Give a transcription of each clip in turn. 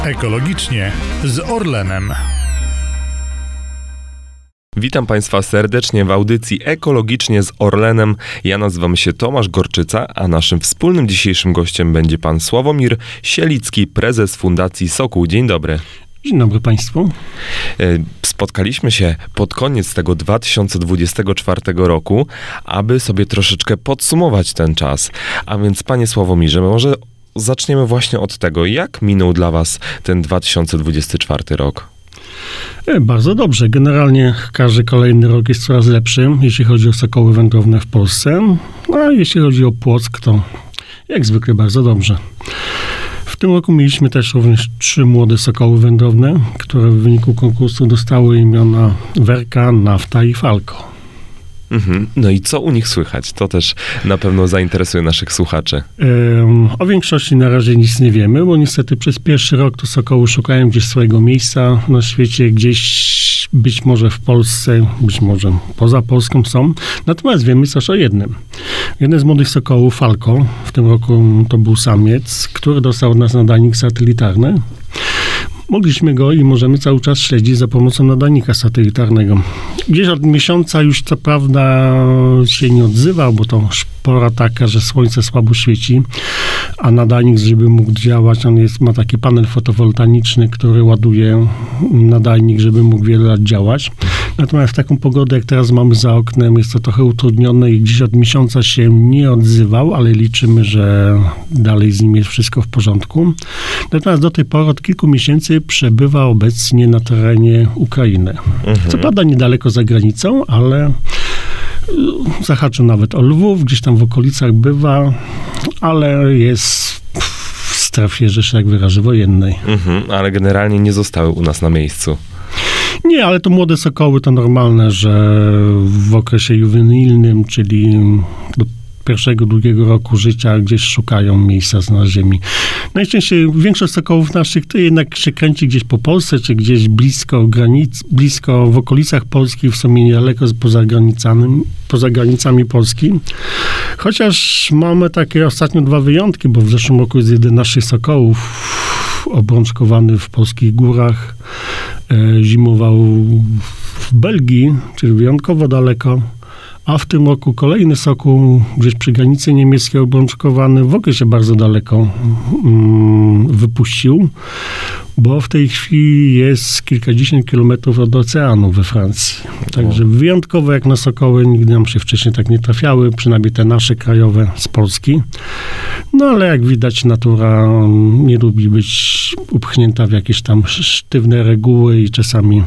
Ekologicznie z Orlenem. Witam Państwa serdecznie w audycji Ekologicznie z Orlenem. Ja nazywam się Tomasz Gorczyca, a naszym wspólnym dzisiejszym gościem będzie pan Sławomir Sielicki, prezes Fundacji Sokół. Dzień dobry. Dzień dobry Państwu. Spotkaliśmy się pod koniec tego 2024 roku, aby sobie troszeczkę podsumować ten czas. A więc, panie Sławomirze, może zaczniemy właśnie od tego, jak minął dla was ten 2024 rok? Bardzo dobrze. Generalnie każdy kolejny rok jest coraz lepszy, jeśli chodzi o sokoły wędrowne w Polsce. A jeśli chodzi o Płock, to jak zwykle bardzo dobrze. W tym roku mieliśmy też również 3 młode sokoły wędrowne, które w wyniku konkursu dostały imiona Werka, Nafta i Falco. No i co u nich słychać? To też na pewno zainteresuje naszych słuchaczy. O większości na razie nic nie wiemy, bo niestety przez pierwszy rok to sokoły szukają gdzieś swojego miejsca na świecie, gdzieś być może w Polsce, być może poza Polską są. Natomiast wiemy coś o jednym. Jeden z młodych sokołów, Falco, w tym roku to był samiec, który dostał od nas nadajnik satelitarny. Mogliśmy go i możemy cały czas śledzić za pomocą nadajnika satelitarnego. Gdzieś od miesiąca już co prawda się nie odzywał, bo to pora taka, że słońce słabo świeci, a nadajnik, żeby mógł działać, ma taki panel fotowoltaiczny, który ładuje nadajnik, żeby mógł wiele lat działać. Natomiast w taką pogodę, jak teraz mamy za oknem, jest to trochę utrudnione i gdzieś od miesiąca się nie odzywał, ale liczymy, że dalej z nim jest wszystko w porządku. Natomiast do tej pory od kilku miesięcy przebywa obecnie na terenie Ukrainy. Co prawda niedaleko za granicą, ale zahaczył nawet o Lwów, gdzieś tam w okolicach bywa, ale jest w strefie, że się tak wyrażę, wojennej. Ale generalnie nie zostały u nas na miejscu. Nie, ale to młode sokoły to normalne, że w okresie juwenilnym, czyli do pierwszego, drugiego roku życia gdzieś szukają miejsca na ziemi. Najczęściej większość sokołów naszych to jednak się kręci gdzieś po Polsce, czy gdzieś blisko granic, blisko w okolicach Polski, w sumie niedaleko poza granicami Polski. Chociaż mamy takie ostatnio 2 wyjątki, bo w zeszłym roku jest jeden z naszych sokołów obrączkowany w polskich górach. Zimował w Belgii, czyli wyjątkowo daleko. A w tym roku kolejny sokół gdzieś przy granicy niemieckiej obrączkowany w ogóle się bardzo daleko wypuścił, bo w tej chwili jest kilkadziesiąt kilometrów od oceanu we Francji. Także wyjątkowo jak na sokoły, nigdy nam się wcześniej tak nie trafiały, przynajmniej te nasze krajowe z Polski. No ale jak widać, natura nie lubi być upchnięta w jakieś tam sztywne reguły i czasami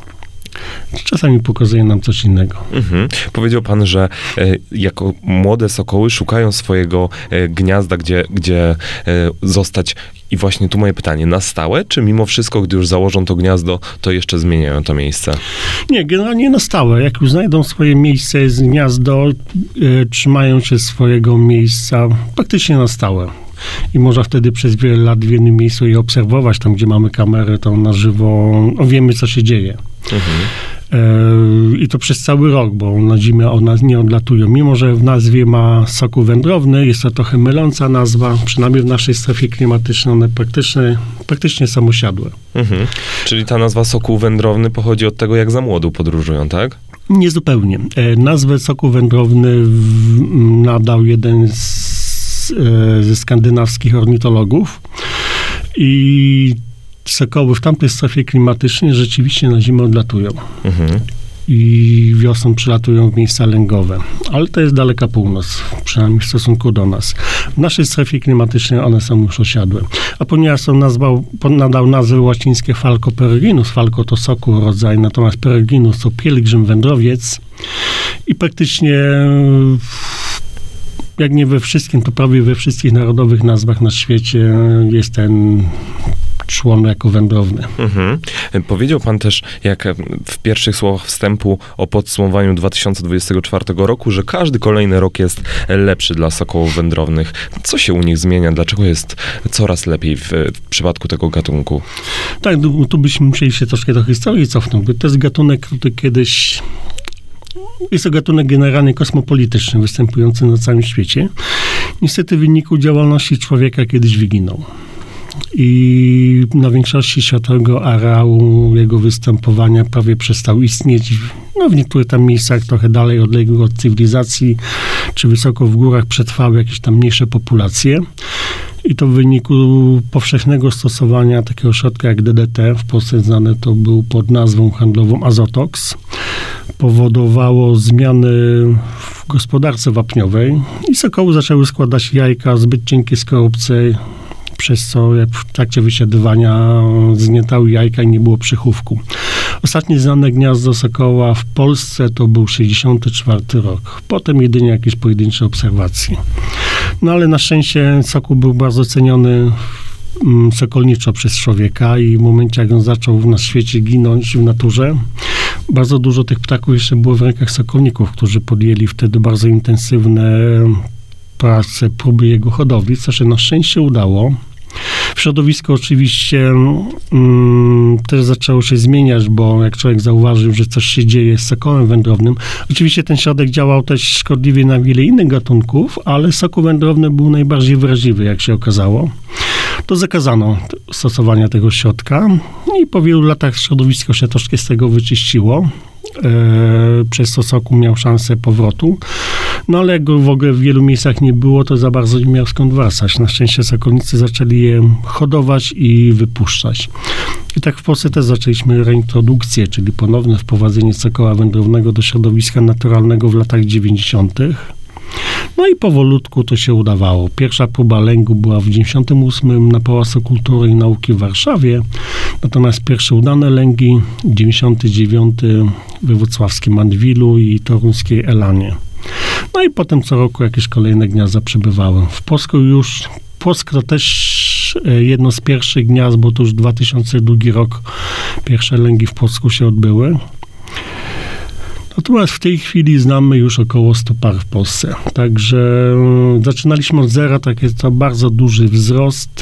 pokazuje nam coś innego. Powiedział pan, że jako młode sokoły szukają swojego gniazda, gdzie zostać. I właśnie tu moje pytanie, na stałe, czy mimo wszystko, gdy już założą to gniazdo, to jeszcze zmieniają to miejsce? Nie, generalnie na stałe. Jak już znajdą swoje miejsce, gniazdo, trzymają się swojego miejsca praktycznie na stałe. I można wtedy przez wiele lat w jednym miejscu je obserwować, tam gdzie mamy kamerę, to na żywo wiemy, co się dzieje. I to przez cały rok, bo na zimę od nas nie odlatują. Mimo że w nazwie ma sokół wędrowny, jest to trochę myląca nazwa, przynajmniej w naszej strefie klimatycznej, one praktycznie samosiadłe. Czyli ta nazwa sokół wędrowny pochodzi od tego, jak za młodu podróżują, tak? Nie zupełnie. Nazwę sokół wędrowny nadał jeden ze skandynawskich ornitologów i sokoły w tamtej strefie klimatycznej rzeczywiście na zimę odlatują. I wiosną przylatują w miejsca lęgowe. Ale to jest daleka północ, przynajmniej w stosunku do nas. W naszej strefie klimatycznej one są już osiadłe. A ponieważ nadał nazwy łacińskie Falco peregrinus, Falco to sokół rodzaj, natomiast peregrinus to pielgrzym, wędrowiec i praktycznie jak nie we wszystkim, to prawie we wszystkich narodowych nazwach na świecie jest ten człon jako wędrowny. Powiedział pan też, jak w pierwszych słowach wstępu o podsumowaniu 2024 roku, że każdy kolejny rok jest lepszy dla sokołów wędrownych. Co się u nich zmienia? Dlaczego jest coraz lepiej w przypadku tego gatunku? Tak, tu byśmy musieli się troszkę do historii cofnąć, bo to jest gatunek, który kiedyś... Jest to gatunek generalnie kosmopolityczny, występujący na całym świecie. Niestety w wyniku działalności człowieka kiedyś wyginął. i na większości światowego areału jego występowania prawie przestał istnieć. No, w niektórych tam miejscach trochę dalej odległych od cywilizacji, czy wysoko w górach przetrwały jakieś tam mniejsze populacje. I to w wyniku powszechnego stosowania takiego środka jak DDT, w Polsce znane to był pod nazwą handlową Azotox, powodowało zmiany w gospodarce wapniowej i sokoły zaczęły składać jajka zbyt cienkie skorupce, przez co jak w trakcie wysiadywania zgniatały jajka i nie było przychówku. Ostatnie znane gniazdo sokoła w Polsce to był 1964 rok. Potem jedynie jakieś pojedyncze obserwacje. No ale na szczęście sokół był bardzo ceniony sokolniczo przez człowieka i w momencie, jak on zaczął na świecie ginąć w naturze, bardzo dużo tych ptaków jeszcze było w rękach sokolników, którzy podjęli wtedy bardzo intensywne prace, próby jego hodowli, co się na szczęście udało. W środowisku oczywiście też zaczęło się zmieniać, bo jak człowiek zauważył, że coś się dzieje z sokołem wędrownym, oczywiście ten środek działał też szkodliwie na wiele innych gatunków, ale sokół wędrowny był najbardziej wrażliwy, jak się okazało. To zakazano stosowania tego środka i po wielu latach środowisko się troszkę z tego wyczyściło. Przez to sokół miał szansę powrotu. No ale jak go w ogóle w wielu miejscach nie było, to za bardzo nie miał skąd wracać. Na szczęście sokolnicy zaczęli je hodować i wypuszczać. I tak w Polsce też zaczęliśmy reintrodukcję, czyli ponowne wprowadzenie sokoła wędrownego do środowiska naturalnego w latach 90. No i powolutku to się udawało. Pierwsza próba lęgu była w 98 na Pałacu Kultury i Nauki w Warszawie, natomiast pierwsze udane lęgi 99 we wrocławskim Antwilu i toruńskiej Elanie. No i potem co roku jakieś kolejne gniazda przybywały. W Polsce to też jedno z pierwszych gniazd, bo to już 2002 rok pierwsze lęgi w Płocku się odbyły. Natomiast w tej chwili znamy już około 100 par w Polsce. Także zaczynaliśmy od zera, tak jest to bardzo duży wzrost,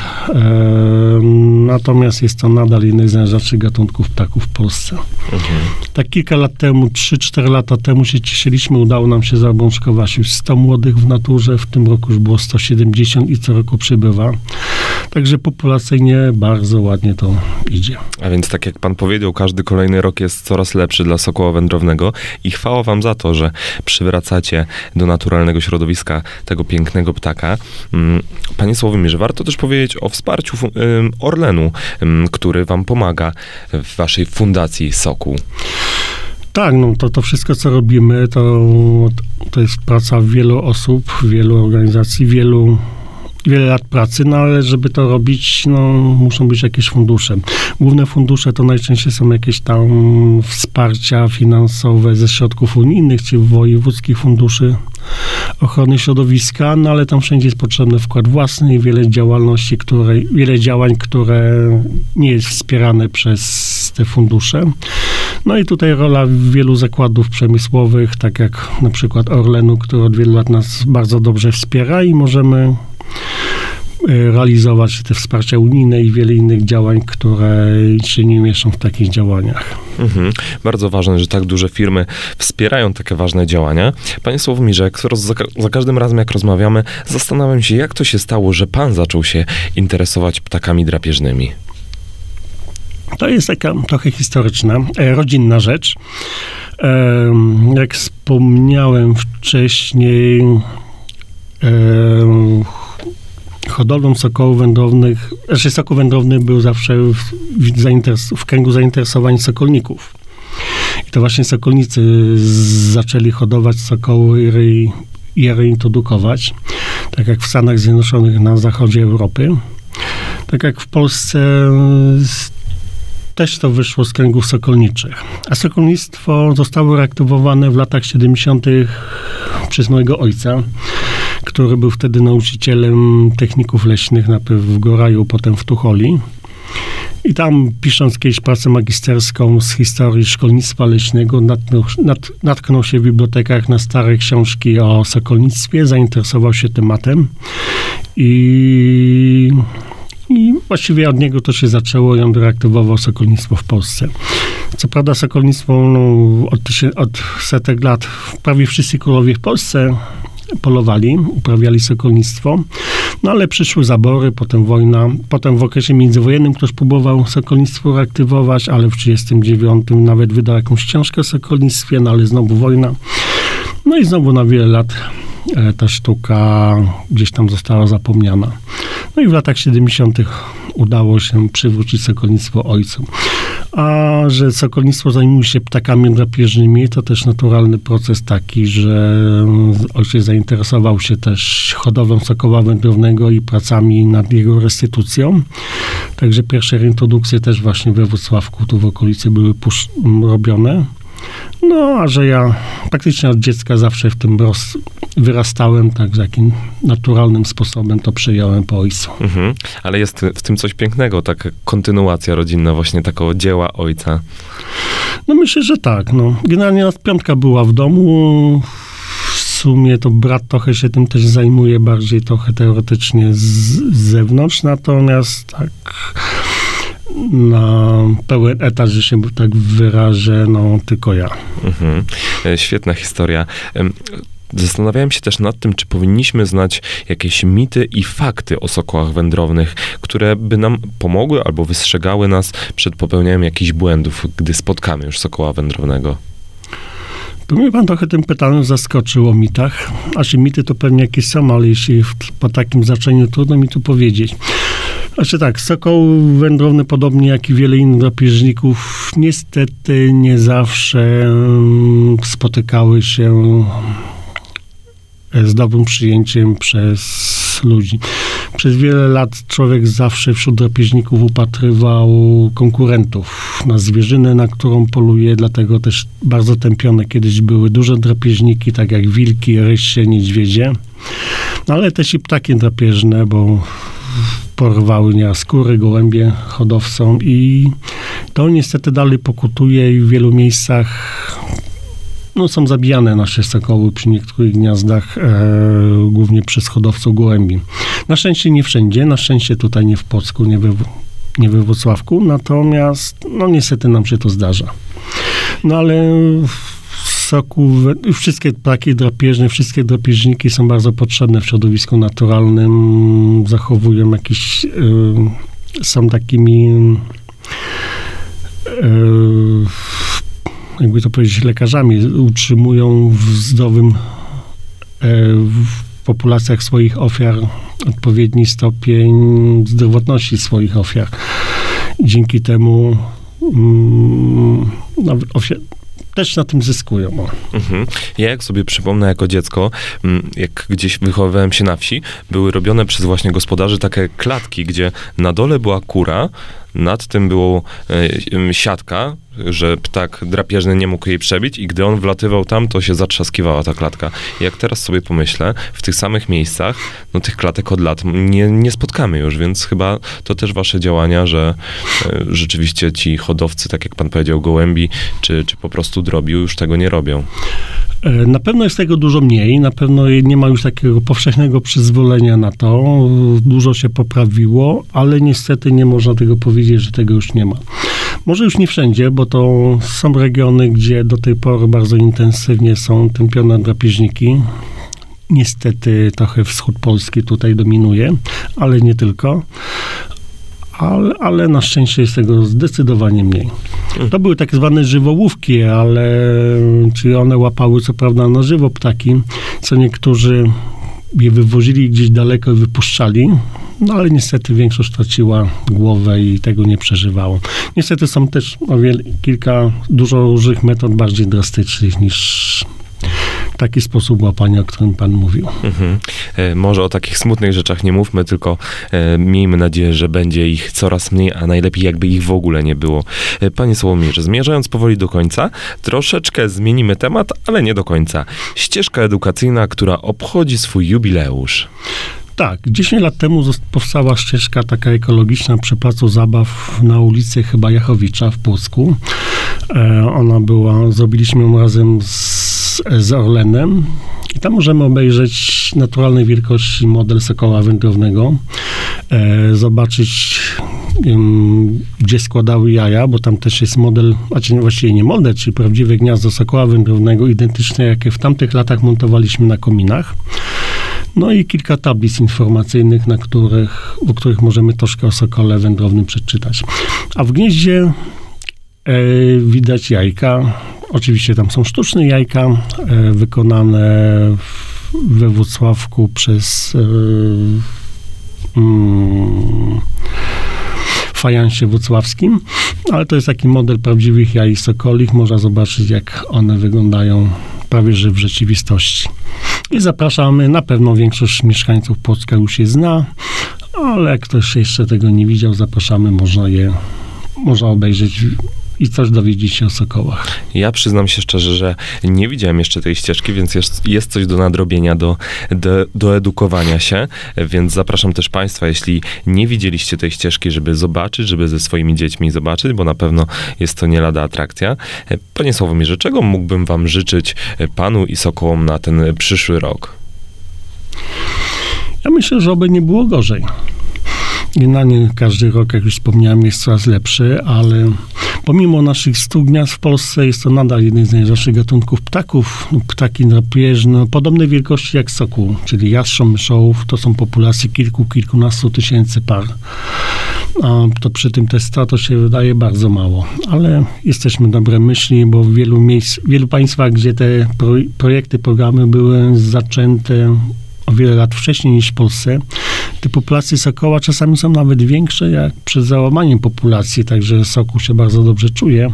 natomiast jest to nadal jeden z najrzadszych gatunków ptaków w Polsce. Tak kilka lat temu, 3-4 lata temu się cieszyliśmy, udało nam się zaobrączkować już 100 młodych w naturze, w tym roku już było 170 i co roku przybywa. Także populacyjnie bardzo ładnie to idzie. A więc tak jak pan powiedział, każdy kolejny rok jest coraz lepszy dla sokoła wędrownego i chwała wam za to, że przywracacie do naturalnego środowiska tego pięknego ptaka. Panie Sławomirze, warto też powiedzieć o wsparciu Orlenu, który wam pomaga w waszej fundacji Sokół. Tak, no to wszystko, co robimy, to jest praca wielu osób, wielu organizacji, wiele lat pracy, no ale żeby to robić, no muszą być jakieś fundusze. Główne fundusze to najczęściej są jakieś tam wsparcia finansowe ze środków unijnych, czy wojewódzkich funduszy ochrony środowiska, no ale tam wszędzie jest potrzebny wkład własny i wiele działań, które nie jest wspierane przez te fundusze. No i tutaj rola wielu zakładów przemysłowych, tak jak na przykład Orlenu, który od wielu lat nas bardzo dobrze wspiera i możemy realizować te wsparcia unijne i wiele innych działań, które się nie mieszczą w takich działaniach. Bardzo ważne, że tak duże firmy wspierają takie ważne działania. Panie Sławomirze, za każdym razem jak rozmawiamy, zastanawiam się, jak to się stało, że pan zaczął się interesować ptakami drapieżnymi. To jest taka trochę historyczna, rodzinna rzecz. Jak wspomniałem wcześniej, hodowlą sokołów wędrownych, sokół wędrowny był zawsze w kręgu zainteresowań sokolników. I to właśnie sokolnicy zaczęli hodować sokoły i je reintrodukować, tak jak w Stanach Zjednoczonych na zachodzie Europy. Tak jak w Polsce też to wyszło z kręgów sokolniczych. A sokolnictwo zostało reaktywowane w latach 70. przez mojego ojca, który był wtedy nauczycielem techników leśnych, najpierw w Goraju, potem w Tucholi. I tam, pisząc kiedyś pracę magisterską z historii szkolnictwa leśnego, natknął się w bibliotekach na stare książki o sokolnictwie, zainteresował się tematem i właściwie od niego to się zaczęło i on reaktywował sokolnictwo w Polsce. Co prawda sokolnictwo od setek lat prawie wszyscy królowie w Polsce polowali, uprawiali sokolnictwo. No ale przyszły zabory, potem wojna, potem w okresie międzywojennym ktoś próbował sokolnictwo reaktywować, ale w 1939 nawet wydał jakąś książkę o sokolnictwie, no ale znowu wojna. No i znowu na wiele lat ta sztuka gdzieś tam została zapomniana. No i w latach 70. udało się przywrócić sokolnictwo ojcu. A że sokolnictwo zajmuje się ptakami drapieżnymi, to też naturalny proces taki, że ojciec zainteresował się też hodowlą sokoła wędrownego i pracami nad jego restytucją. Także pierwsze reintrodukcje też właśnie we Włocławku, tu w okolicy były robione. No, a że ja praktycznie od dziecka zawsze w tym wyrastałem, tak takim naturalnym sposobem to przejąłem po ojcu. Ale jest w tym coś pięknego, taka kontynuacja rodzinna właśnie takiego dzieła ojca. No myślę, że tak. No. Generalnie nas piątka była w domu. W sumie to brat trochę się tym też zajmuje, bardziej trochę teoretycznie z zewnątrz, natomiast tak na pełen etat, że się tak wyrażę, no tylko ja. Świetna historia. Zastanawiałem się też nad tym, czy powinniśmy znać jakieś mity i fakty o sokołach wędrownych, które by nam pomogły albo wystrzegały nas przed popełnianiem jakichś błędów, gdy spotkamy już sokoła wędrownego. To mnie pan trochę tym pytaniem zaskoczył o mitach. Znaczy mity to pewnie jakieś są, ale jeśli po takim znaczeniu trudno mi tu powiedzieć. Znaczy tak, sokoł wędrowny, podobnie jak i wiele innych drapieżników, niestety nie zawsze spotykały się z dobrym przyjęciem przez ludzi. Przez wiele lat człowiek zawsze wśród drapieżników upatrywał konkurentów na zwierzynę, na którą poluje, dlatego też bardzo tępione kiedyś były duże drapieżniki, tak jak wilki, rysie, niedźwiedzie, no ale też i ptaki drapieżne, bo porwały nieraz skóry, gołębie hodowcom i to niestety dalej pokutuje i w wielu miejscach są zabijane nasze sokoły przy niektórych gniazdach, głównie przez hodowców gołębi. Na szczęście nie wszędzie, na szczęście tutaj nie w Płocku, nie we Włocławku, natomiast niestety nam się to zdarza. No ale wszystkie ptaki drapieżne, wszystkie drapieżniki są bardzo potrzebne w środowisku naturalnym, zachowują jakieś, są takimi jakby to powiedzieć, lekarzami, utrzymują w zdrowym w populacjach swoich ofiar odpowiedni stopień zdrowotności swoich ofiar. Dzięki temu też na tym zyskują. Ja jak sobie przypomnę jako dziecko, jak gdzieś wychowywałem się na wsi, były robione przez właśnie gospodarzy takie klatki, gdzie na dole była kura, nad tym było siatka, że ptak drapieżny nie mógł jej przebić i gdy on wlatywał tam, to się zatrzaskiwała ta klatka. I jak teraz sobie pomyślę, w tych samych miejscach, tych klatek od lat nie spotkamy już, więc chyba to też wasze działania, że rzeczywiście ci hodowcy, tak jak pan powiedział, gołębi, czy po prostu drobiu, już tego nie robią. Na pewno jest tego dużo mniej, na pewno nie ma już takiego powszechnego przyzwolenia na to, dużo się poprawiło, ale niestety nie można tego powiedzieć, że tego już nie ma. Może już nie wszędzie, bo to są regiony, gdzie do tej pory bardzo intensywnie są tępione drapieżniki. Niestety trochę wschód Polski tutaj dominuje, ale nie tylko. Ale na szczęście jest tego zdecydowanie mniej. To były tak zwane żywołówki, czyli one łapały co prawda na żywo ptaki, co niektórzy je wywozili gdzieś daleko i wypuszczali, ale niestety większość traciła głowę i tego nie przeżywało. Niestety są też kilka dużo różnych metod bardziej drastycznych niż taki sposób łapania, o którym pan mówił. Może o takich smutnych rzeczach nie mówmy, tylko miejmy nadzieję, że będzie ich coraz mniej, a najlepiej jakby ich w ogóle nie było. Panie Sławomirze, zmierzając powoli do końca, troszeczkę zmienimy temat, ale nie do końca. Ścieżka edukacyjna, która obchodzi swój jubileusz. Tak, 10 lat temu powstała ścieżka taka ekologiczna przy placu zabaw na ulicy chyba Jachowicza w Płocku. Zrobiliśmy ją razem z Orlenem i tam możemy obejrzeć naturalnej wielkości model sokoła wędrownego, zobaczyć gdzie składały jaja, bo tam też jest model, właściwie nie model, czyli prawdziwe gniazdo sokoła wędrownego, identyczne jakie w tamtych latach montowaliśmy na kominach. No i kilka tablic informacyjnych, u których możemy troszkę o sokole wędrownym przeczytać. A w gnieździe widać jajka. Oczywiście tam są sztuczne jajka, wykonane we Włocławku przez fajansie włocławskim, ale to jest taki model prawdziwych jaj sokolich. Można zobaczyć, jak one wyglądają prawie że w rzeczywistości. I zapraszamy, na pewno większość mieszkańców Płocka już je zna, ale jak ktoś jeszcze tego nie widział, zapraszamy, można obejrzeć i coś dowiedzieć się o sokołach. Ja przyznam się szczerze, że nie widziałem jeszcze tej ścieżki, więc jest coś do nadrobienia, do edukowania się, więc zapraszam też Państwa, jeśli nie widzieliście tej ścieżki, żeby zobaczyć, żeby ze swoimi dziećmi zobaczyć, bo na pewno jest to nie lada atrakcja. Panie Sławomirze, czego mógłbym wam życzyć, Panu i sokołom, na ten przyszły rok? Ja myślę, że oby nie było gorzej. Generalnie każdy rok, jak już wspomniałem, jest coraz lepszy, ale pomimo naszych 100 gniazd w Polsce jest to nadal jeden z najrzadszych gatunków ptaków. Ptaki drapieżne, podobnej wielkości jak sokół, czyli jastrząb, myszołów, to są populacje kilkunastu tysięcy par. A to przy tym testa to się wydaje bardzo mało, ale jesteśmy dobre myśli, bo w wielu państwach, gdzie te projekty, programy były zaczęte o wiele lat wcześniej niż w Polsce, te populacje sokoła czasami są nawet większe jak przed załamaniem populacji, także sokół się bardzo dobrze czuje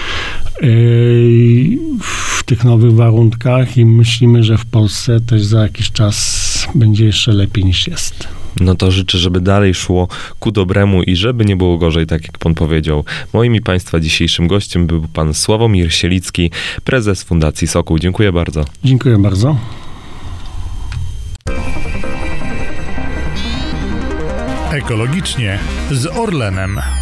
w tych nowych warunkach i myślimy, że w Polsce też za jakiś czas będzie jeszcze lepiej niż jest. No to życzę, żeby dalej szło ku dobremu i żeby nie było gorzej, tak jak pan powiedział. Moim i Państwa dzisiejszym gościem był pan Sławomir Sielicki, prezes Fundacji Sokół. Dziękuję bardzo. Dziękuję bardzo. Ekologicznie z Orlenem.